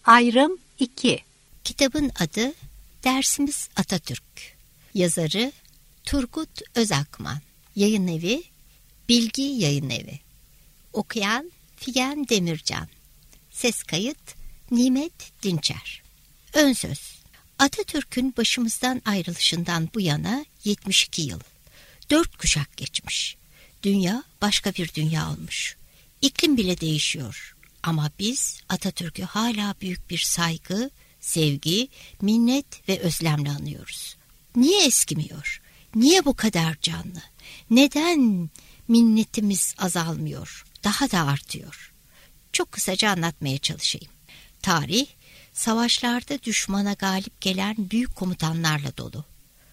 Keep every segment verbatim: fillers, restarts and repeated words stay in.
Ayrım iki. Kitabın adı Dersimiz Atatürk. Yazarı Turgut Özakman. Yayınevi Bilgi Yayınevi. Okuyan Figen Demircan. Ses kayıt Nimet Dinçer. Ön söz. Atatürk'ün başımızdan ayrılışından bu yana yetmiş iki yıl. Dört kuşak geçmiş. Dünya başka bir dünya olmuş. İklim bile değişiyor. Ama biz Atatürk'ü hala büyük bir saygı, sevgi, minnet ve özlemle anıyoruz. Niye eskimiyor? Niye bu kadar canlı? Neden minnetimiz azalmıyor? Daha da artıyor. Çok kısaca anlatmaya çalışayım. Tarih, savaşlarda düşmana galip gelen büyük komutanlarla dolu.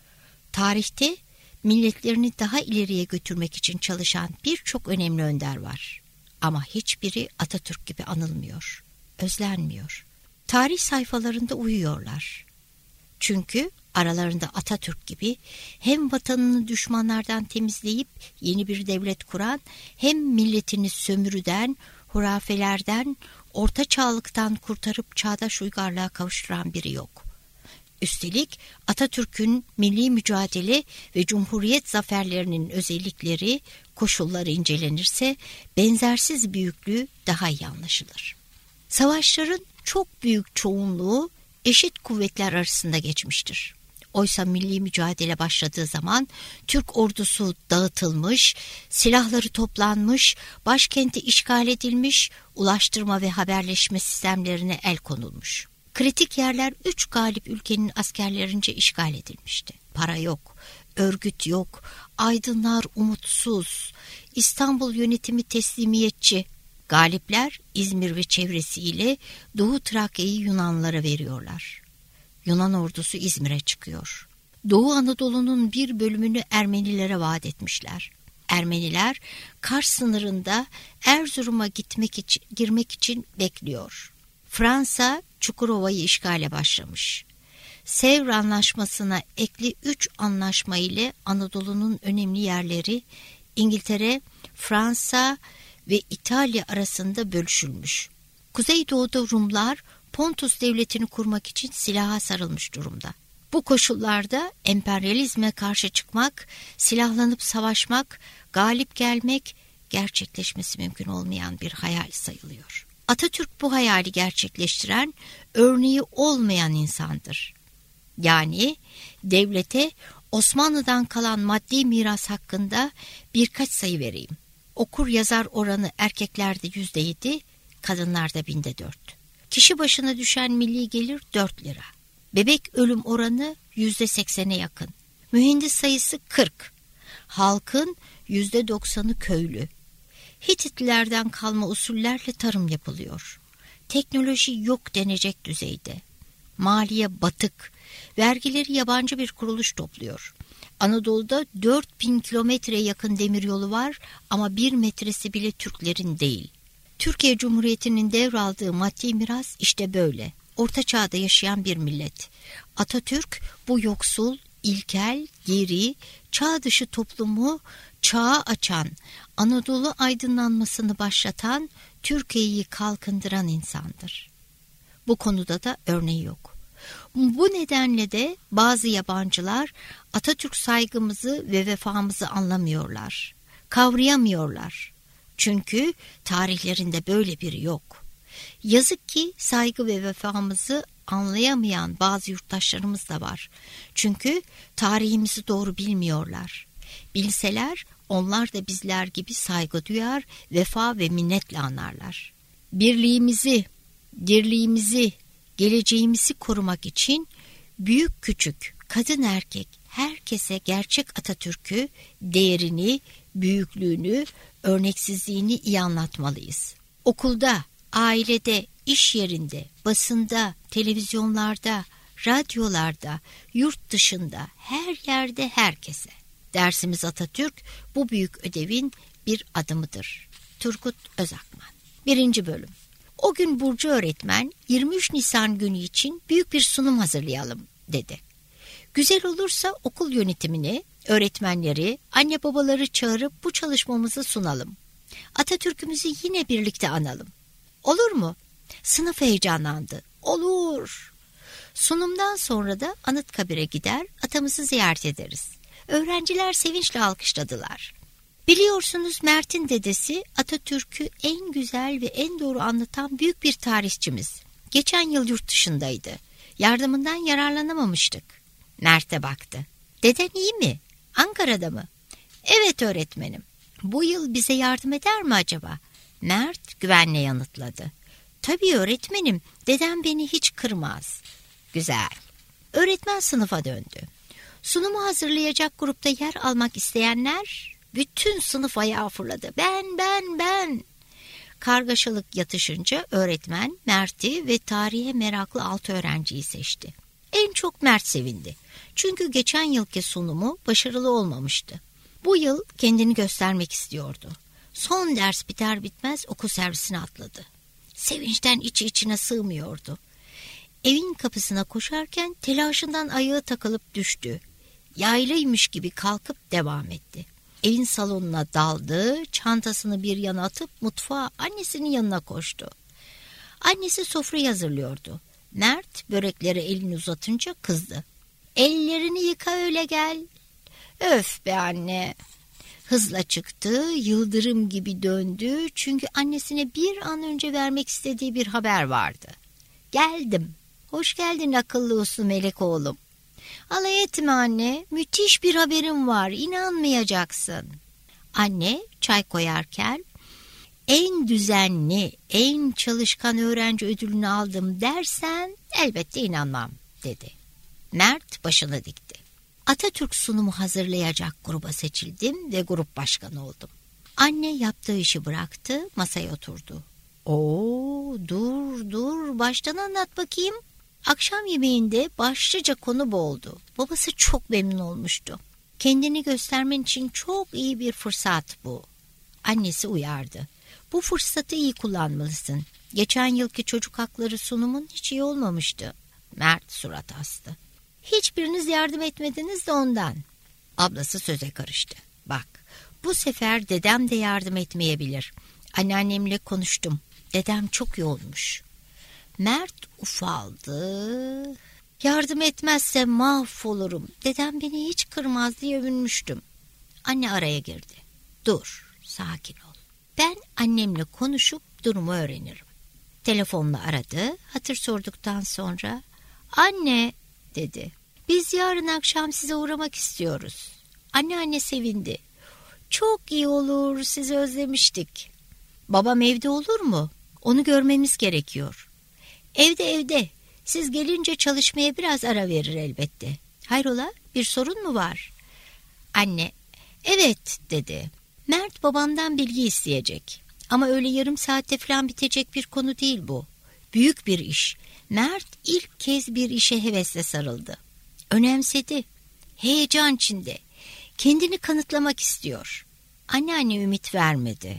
Tarihte milletlerini daha ileriye götürmek için çalışan birçok önemli önder var. Ama hiçbiri Atatürk gibi anılmıyor, özlenmiyor. Tarih sayfalarında uyuyorlar. Çünkü aralarında Atatürk gibi hem vatanını düşmanlardan temizleyip yeni bir devlet kuran, hem milletini sömürüden, hurafelerden, orta çağlıktan kurtarıp çağdaş uygarlığa kavuşturan biri yok. Üstelik Atatürk'ün milli mücadele ve cumhuriyet zaferlerinin özellikleri, koşulları incelenirse benzersiz büyüklüğü daha iyi anlaşılır. Savaşların çok büyük çoğunluğu eşit kuvvetler arasında geçmiştir. Oysa milli mücadele başladığı zaman Türk ordusu dağıtılmış, silahları toplanmış, başkenti işgal edilmiş, ulaştırma ve haberleşme sistemlerine el konulmuş. Kritik yerler üç galip ülkenin askerlerince işgal edilmişti. Para yok, örgüt yok, aydınlar umutsuz, İstanbul yönetimi teslimiyetçi. Galipler İzmir ve çevresiyle Doğu Trakya'yı Yunanlara veriyorlar. Yunan ordusu İzmir'e çıkıyor. Doğu Anadolu'nun bir bölümünü Ermenilere vaat etmişler. Ermeniler Kars sınırında Erzurum'a gitmek için, girmek için bekliyor. Fransa Çukurova'yı işgale başlamış. Sevr Anlaşması'na ekli üç anlaşma ile Anadolu'nun önemli yerleri İngiltere, Fransa ve İtalya arasında bölüşülmüş. Kuzeydoğu'da Rumlar Pontus devletini kurmak için silaha sarılmış durumda. Bu koşullarda emperyalizme karşı çıkmak, silahlanıp savaşmak, galip gelmek gerçekleşmesi mümkün olmayan bir hayal sayılıyor. Atatürk bu hayali gerçekleştiren, örneği olmayan insandır. Yani devlete Osmanlı'dan kalan maddi miras hakkında birkaç sayı vereyim. Okur yazar oranı erkeklerde yüzde yedi, kadınlarda binde dört. Kişi başına düşen milli gelir dört lira. Bebek ölüm oranı yüzde seksene yakın. Mühendis sayısı kırk. Halkın yüzde doksanı köylü. Hititlilerden kalma usullerle tarım yapılıyor. Teknoloji yok denecek düzeyde. Maliye batık. Vergileri yabancı bir kuruluş topluyor. Anadolu'da dört bin kilometreye yakın demiryolu var ama bir metresi bile Türklerin değil. Türkiye Cumhuriyeti'nin devraldığı maddi miras işte böyle. Orta çağda yaşayan bir millet. Atatürk bu yoksul, ilkel, geri, çağ dışı toplumu çağa açan, Anadolu aydınlanmasını başlatan, Türkiye'yi kalkındıran insandır. Bu konuda da örneği yok. Bu nedenle de bazı yabancılar Atatürk saygımızı ve vefamızı anlamıyorlar, kavrayamıyorlar. Çünkü tarihlerinde böyle biri yok. Yazık ki saygı ve vefamızı anlayamayan bazı yurttaşlarımız da var. Çünkü tarihimizi doğru bilmiyorlar. Bilseler onlar da bizler gibi saygı duyar, vefa ve minnetle anarlar. Birliğimizi, dirliğimizi, geleceğimizi korumak için büyük küçük, kadın erkek herkese gerçek Atatürk'ü, değerini, büyüklüğünü, örneksizliğini iyi anlatmalıyız. Okulda, ailede, iş yerinde, basında, televizyonlarda, radyolarda, yurt dışında, her yerde herkese. Dersimiz Atatürk bu büyük ödevin bir adımıdır. Turgut Özakman. Birinci bölüm. O gün Burcu öğretmen yirmi üç Nisan günü için büyük bir sunum hazırlayalım dedi. Güzel olursa okul yönetimini, öğretmenleri, anne babaları çağırıp bu çalışmamızı sunalım. Atatürk'ümüzü yine birlikte analım. Olur mu? Sınıf heyecanlandı. Olur. Sunumdan sonra da Anıtkabir'e gider, atamızı ziyaret ederiz. Öğrenciler sevinçle alkışladılar. Biliyorsunuz Mert'in dedesi Atatürk'ü en güzel ve en doğru anlatan büyük bir tarihçimiz. Geçen yıl yurt dışındaydı. Yardımından yararlanamamıştık. Mert'e baktı. Deden iyi mi? Ankara'da mı? Evet öğretmenim. Bu yıl bize yardım eder mi acaba? Mert güvenle yanıtladı. Tabii öğretmenim, dedem beni hiç kırmaz. Güzel. Öğretmen sınıfa döndü. Sunumu hazırlayacak grupta yer almak isteyenler bütün sınıf ayağa fırladı. Ben, ben, ben. Kargaşalık yatışınca öğretmen Mert'i ve tarihe meraklı altı öğrenciyi seçti. En çok Mert sevindi. Çünkü geçen yılki sunumu başarılı olmamıştı. Bu yıl kendini göstermek istiyordu. Son ders biter bitmez okul servisine atladı. Sevinçten içi içine sığmıyordu. Evin kapısına koşarken telaşından ayağı takılıp düştü. Yaylıymış gibi kalkıp devam etti. Evin salonuna daldı, çantasını bir yana atıp mutfağa annesinin yanına koştu. Annesi sofrayı hazırlıyordu. Mert böreklere elini uzatınca kızdı. Ellerini yıka öyle gel. Öf be anne. Hızla çıktı, yıldırım gibi döndü çünkü annesine bir an önce vermek istediği bir haber vardı. Geldim. Hoş geldin akıllı uslu melek oğlum. Alay etme anne, müthiş bir haberim var, inanmayacaksın. Anne çay koyarken en düzenli, en çalışkan öğrenci ödülünü aldım dersen elbette inanmam dedi. Mert başını dikti. Atatürk sunumu hazırlayacak gruba seçildim ve grup başkanı oldum. Anne yaptığı işi bıraktı, masaya oturdu. Oo, dur dur, baştan anlat bakayım. Akşam yemeğinde başlıca konu bu oldu. Babası çok memnun olmuştu. Kendini göstermen için çok iyi bir fırsat bu. Annesi uyardı. Bu fırsatı iyi kullanmalısın. Geçen yılki çocuk hakları sunumun hiç iyi olmamıştı. Mert surat astı. Hiçbiriniz yardım etmediniz de ondan. Ablası söze karıştı. Bak, bu sefer dedem de yardım etmeyebilir. Anneannemle konuştum. Dedem çok yoğunmuş. Mert ufaldı. Yardım etmezse mahvolurum. Dedem beni hiç kırmaz diye övünmüştüm. Anne araya girdi. Dur, sakin ol. Ben annemle konuşup durumu öğrenirim. Telefonla aradı. Hatır sorduktan sonra anne dedi. Biz yarın akşam size uğramak istiyoruz. Anneanne sevindi. Çok iyi olur, sizi özlemiştik. Babam evde olur mu? Onu görmemiz gerekiyor. Evde evde. Siz gelince çalışmaya biraz ara verir elbette. Hayrola, bir sorun mu var? Anne, evet dedi. Mert babamdan bilgi isteyecek. Ama öyle yarım saatte falan bitecek bir konu değil bu. Büyük bir iş. Mert ilk kez bir işe hevesle sarıldı. Önemsedi. Heyecan içinde. Kendini kanıtlamak istiyor. Anneanne ümit vermedi.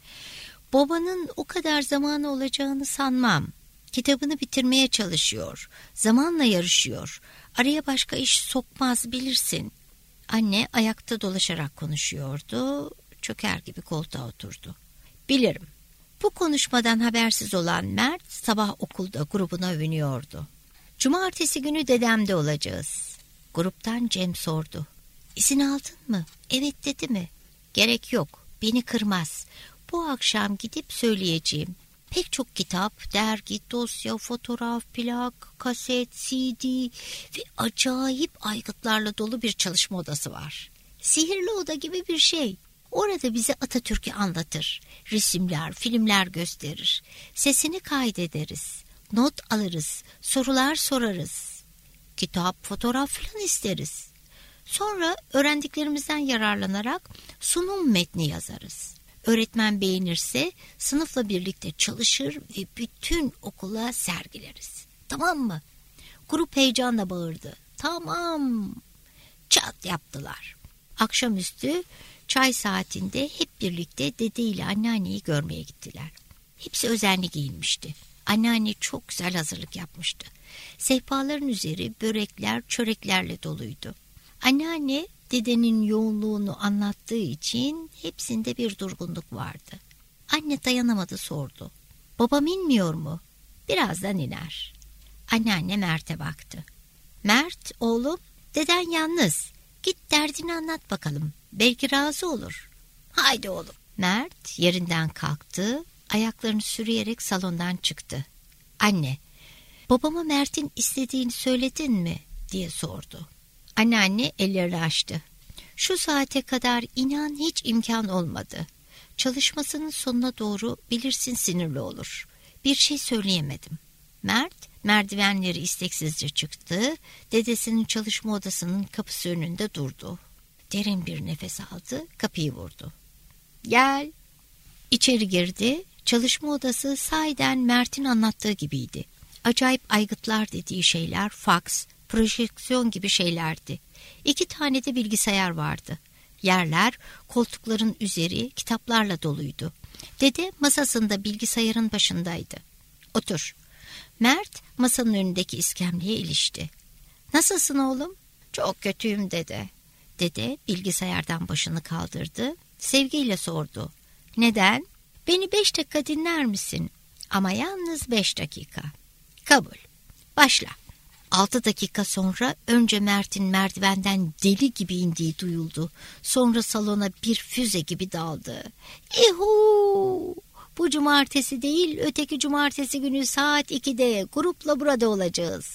Babanın o kadar zamanı olacağını sanmam. Kitabını bitirmeye çalışıyor. Zamanla yarışıyor. Araya başka iş sokmaz bilirsin. Anne ayakta dolaşarak konuşuyordu. Çöker gibi koltuğa oturdu. Bilirim. Bu konuşmadan habersiz olan Mert sabah okulda grubuna övünüyordu. Cumartesi günü dedemde olacağız. Gruptan Cem sordu. İzin aldın mı? Evet dedi mi? Gerek yok. Beni kırmaz. Bu akşam gidip söyleyeceğim. Pek çok kitap, dergi, dosya, fotoğraf, plak, kaset, C D ve acayip aygıtlarla dolu bir çalışma odası var. Sihirli oda gibi bir şey. Orada bize Atatürk'ü anlatır. Resimler, filmler gösterir. Sesini kaydederiz. Not alırız. Sorular sorarız. Kitap, fotoğraf falan isteriz. Sonra öğrendiklerimizden yararlanarak sunum metni yazarız. Öğretmen beğenirse sınıfla birlikte çalışır ve bütün okula sergileriz. Tamam mı? Grup heyecanla bağırdı. Tamam. Çat yaptılar. Akşamüstü çay saatinde hep birlikte dede ile anneanneyi görmeye gittiler. Hepsi özenli giyinmişti. Anneanne çok güzel hazırlık yapmıştı. Sehpaların üzeri börekler, çöreklerle doluydu. Anneanne dedenin yoğunluğunu anlattığı için hepsinde bir durgunluk vardı. Anne dayanamadı sordu. Babam inmiyor mu? Birazdan iner. Anneanne Mert'e baktı. Mert oğlum, deden yalnız. Git derdini anlat bakalım. Belki razı olur. Haydi oğlum. Mert yerinden kalktı. Ayaklarını sürüyerek salondan çıktı. Anne, babama Mert'in istediğini söyledin mi diye sordu. Anneanne ellerini açtı. Şu saate kadar inan hiç imkan olmadı. Çalışmasının sonuna doğru bilirsin sinirli olur. Bir şey söyleyemedim. Mert merdivenleri isteksizce çıktı. Dedesinin çalışma odasının kapısı önünde durdu. Derin bir nefes aldı, kapıyı vurdu. Gel. İçeri girdi. Çalışma odası sahiden Mert'in anlattığı gibiydi. Acayip aygıtlar dediği şeyler faks, projeksiyon gibi şeylerdi. İki tane de bilgisayar vardı. Yerler, koltukların üzeri kitaplarla doluydu. Dede masasında bilgisayarın başındaydı. Otur. Mert masanın önündeki iskemleye ilişti. Nasılsın oğlum? Çok kötüyüm dede. Dede bilgisayardan başını kaldırdı. Sevgiyle sordu. Neden? Beni beş dakika dinler misin? Ama yalnız beş dakika. Kabul. Başla. Altı dakika sonra önce Mert'in merdivenden deli gibi indiği duyuldu. Sonra salona bir füze gibi daldı. İhu! Bu cumartesi değil, öteki cumartesi günü saat ikide grupla burada olacağız.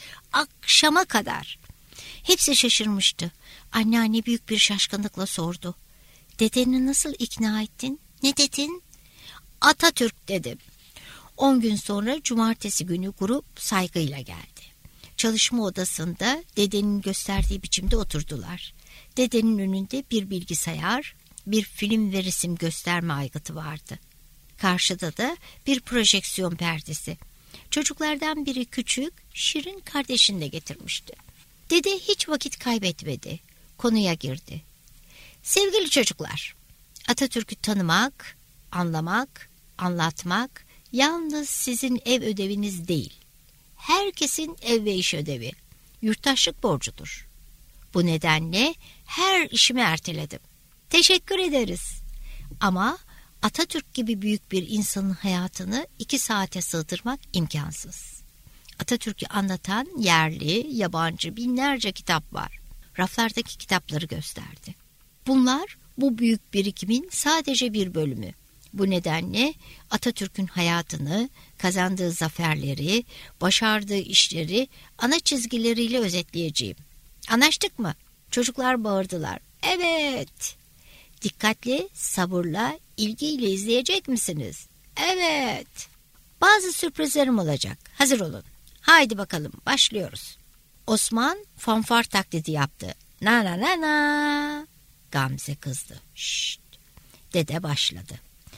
Akşama kadar. Hepsi şaşırmıştı. Anneanne büyük bir şaşkınlıkla sordu. Dedeni nasıl ikna ettin? Ne dedin? Atatürk dedim. On gün sonra cumartesi günü grup saygıyla geldi. Çalışma odasında dedenin gösterdiği biçimde oturdular. Dedenin önünde bir bilgisayar, bir film ve resim gösterme aygıtı vardı. Karşıda da bir projeksiyon perdesi. Çocuklardan biri küçük, Şirin kardeşini de getirmişti. Dede hiç vakit kaybetmedi. Konuya girdi. Sevgili çocuklar, Atatürk'ü tanımak, anlamak, anlatmak yalnız sizin ev ödeviniz değil. Herkesin ev ve iş ödevi, yurttaşlık borcudur. Bu nedenle her işimi erteledim. Teşekkür ederiz. Ama Atatürk gibi büyük bir insanın hayatını iki saate sığdırmak imkansız. Atatürk'ü anlatan yerli, yabancı binlerce kitap var. Raflardaki kitapları gösterdi. Bunlar bu büyük birikimin sadece bir bölümü. Bu nedenle Atatürk'ün hayatını, kazandığı zaferleri, başardığı işleri ana çizgileriyle özetleyeceğim. Anlaştık mı? Çocuklar bağırdılar. Evet. Dikkatli, sabırla, ilgiyle izleyecek misiniz? Evet. Bazı sürprizlerim olacak. Hazır olun. Haydi bakalım başlıyoruz. Osman fanfar taklidi yaptı. Na na na na. Gamze kızdı. Şşt. Dede başladı.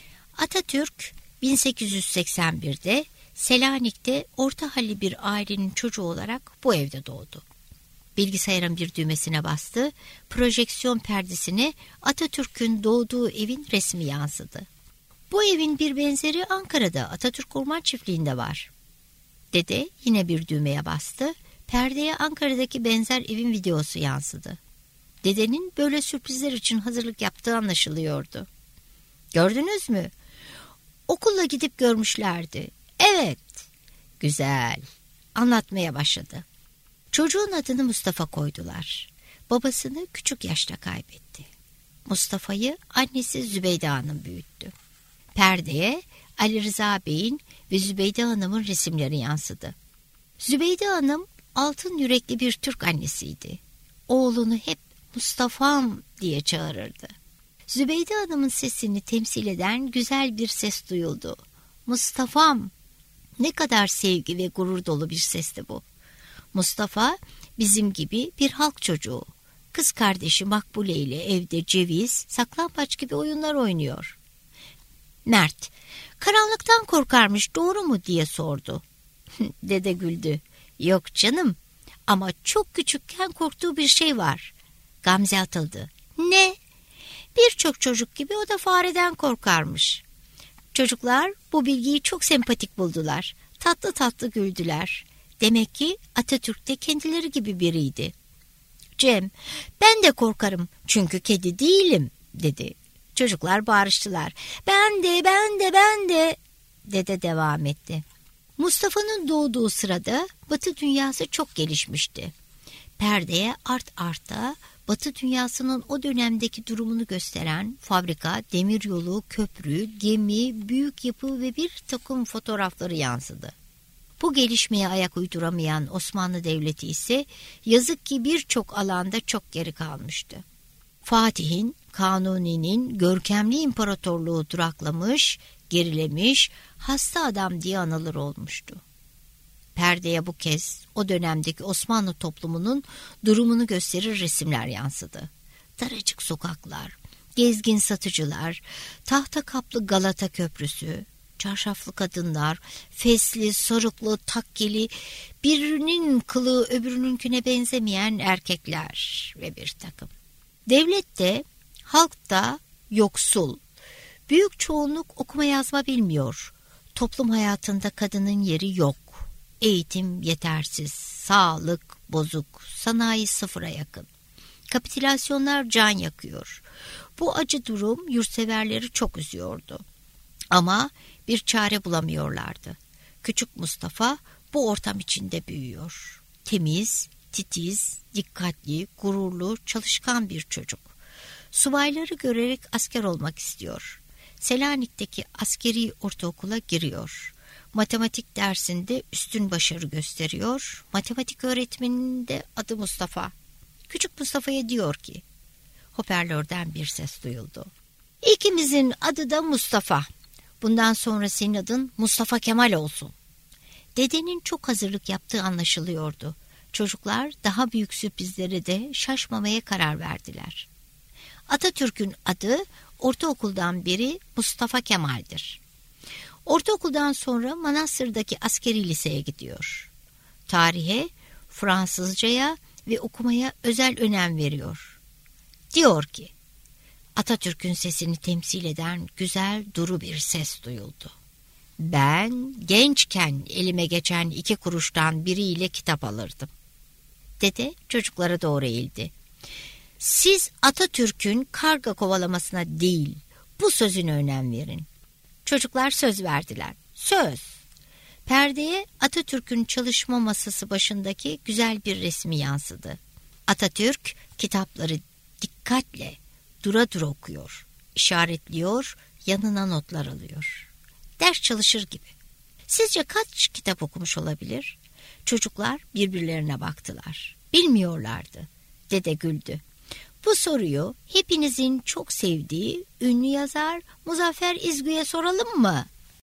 Atatürk bin sekiz yüz seksen birde Selanik'te orta halli bir ailenin çocuğu olarak bu evde doğdu. Bilgisayarın bir düğmesine bastı, projeksiyon perdesine Atatürk'ün doğduğu evin resmi yansıdı. Bu evin bir benzeri Ankara'da Atatürk Orman Çiftliği'nde var. Dede yine bir düğmeye bastı, perdeye Ankara'daki benzer evin videosu yansıdı. Dedenin böyle sürprizler için hazırlık yaptığı anlaşılıyordu. Gördünüz mü? Okulla gidip görmüşlerdi. Evet. Güzel. Anlatmaya başladı. Çocuğun adını Mustafa koydular. Babasını küçük yaşta kaybetti. Mustafa'yı annesi Zübeyde Hanım büyüttü. Perdeye Ali Rıza Bey'in ve Zübeyde Hanım'ın resimleri yansıdı. Zübeyde Hanım altın yürekli bir Türk annesiydi. Oğlunu hep Mustafa'm diye çağırırdı. Zübeyde Hanım'ın sesini temsil eden güzel bir ses duyuldu. Mustafa'm. Ne kadar sevgi ve gurur dolu bir sesti bu. Mustafa bizim gibi bir halk çocuğu. Kız kardeşi Makbule ile evde ceviz, saklambaç gibi oyunlar oynuyor. Mert, karanlıktan korkarmış doğru mu diye sordu. Dede güldü. Yok canım ama çok küçükken korktuğu bir şey var. Gamze atıldı. Ne? Birçok çocuk gibi o da fareden korkarmış. Çocuklar bu bilgiyi çok sempatik buldular. Tatlı tatlı güldüler. Demek ki Atatürk de kendileri gibi biriydi. Cem, ben de korkarım çünkü kedi değilim dedi. Çocuklar bağırıştılar. Ben de, ben de, ben de. Dede devam etti. Mustafa'nın doğduğu sırada Batı dünyası çok gelişmişti. Perdeye art arta Batı dünyasının o dönemdeki durumunu gösteren fabrika, demiryolu, köprü, gemi, büyük yapı ve bir takım fotoğrafları yansıdı. Bu gelişmeye ayak uyduramayan Osmanlı Devleti ise yazık ki birçok alanda çok geri kalmıştı. Fatih'in, Kanuni'nin görkemli imparatorluğu duraklamış, gerilemiş, hasta adam diye anılır olmuştu. Perdeye bu kez o dönemdeki Osmanlı toplumunun durumunu gösterir resimler yansıdı. Daracık sokaklar, gezgin satıcılar, tahta kaplı Galata Köprüsü, çarşaflı kadınlar, fesli, sarıklı, takkeli, birinin kılığı öbürününküne benzemeyen erkekler ve bir takım. Devlet de, halk da yoksul. Büyük çoğunluk okuma yazma bilmiyor. Toplum hayatında kadının yeri yok. Eğitim yetersiz, sağlık bozuk, sanayi sıfıra yakın. Kapitülasyonlar can yakıyor. Bu acı durum yurtseverleri çok üzüyordu. Ama bir çare bulamıyorlardı. Küçük Mustafa bu ortam içinde büyüyor. Temiz, titiz, dikkatli, gururlu, çalışkan bir çocuk. Subayları görerek asker olmak istiyor. Selanik'teki askeri ortaokula giriyor. Matematik dersinde üstün başarı gösteriyor. Matematik öğretmeninin de adı Mustafa. Küçük Mustafa'ya diyor ki, hoparlörden bir ses duyuldu. İkimizin adı da Mustafa. Bundan sonra senin adın Mustafa Kemal olsun. Dedenin çok hazırlık yaptığı anlaşılıyordu. Çocuklar daha büyük sürprizlere de şaşmamaya karar verdiler. Atatürk'ün adı ortaokuldan beri Mustafa Kemal'dir. Ortaokuldan sonra Manastır'daki askeri liseye gidiyor. Tarihe, Fransızcaya ve okumaya özel önem veriyor. Diyor ki, Atatürk'ün sesini temsil eden güzel duru bir ses duyuldu. Ben gençken elime geçen iki kuruştan biriyle kitap alırdım. Dede çocuklara doğru eğildi. Siz Atatürk'ün karga kovalamasına değil, bu sözüne önem verin. Çocuklar söz verdiler. Söz. Perdeye Atatürk'ün çalışma masası başındaki güzel bir resmi yansıdı. Atatürk kitapları dikkatle, dura dura okuyor, işaretliyor, yanına notlar alıyor. Ders çalışır gibi. Sizce kaç kitap okumuş olabilir? Çocuklar birbirlerine baktılar. Bilmiyorlardı. Dede güldü. Bu soruyu hepinizin çok sevdiği ünlü yazar Muzaffer İzgü'ye soralım mı?